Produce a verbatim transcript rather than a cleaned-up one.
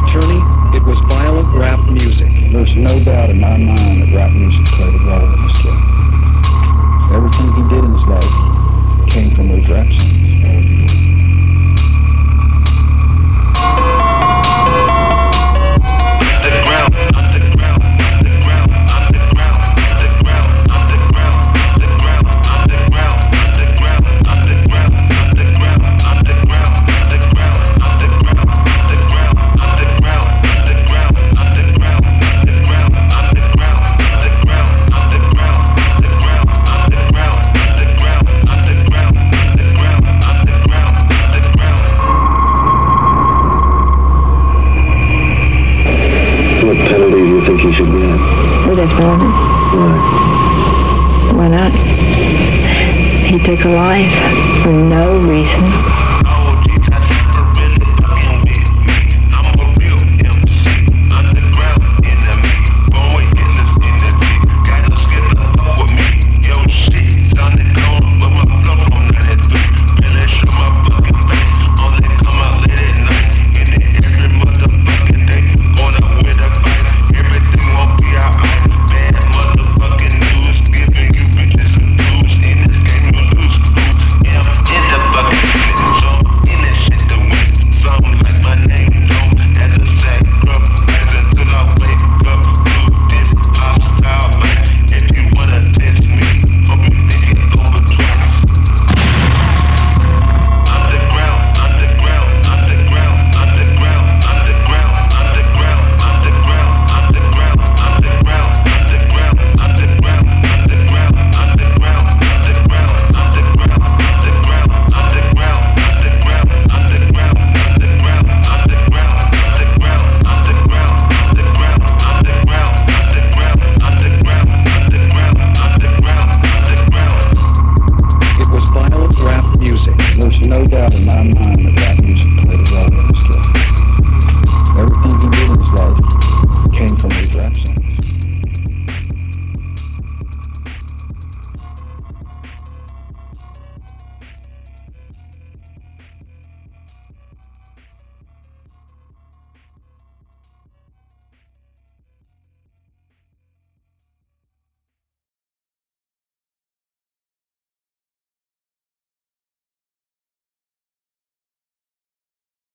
attorney, it was violent rap music. There's no doubt in my mind that rap music played a role in this kid. Everything he did in his life came from those rap songs. He should be in. The death penalty. Why? Why not? He took a life for no reason.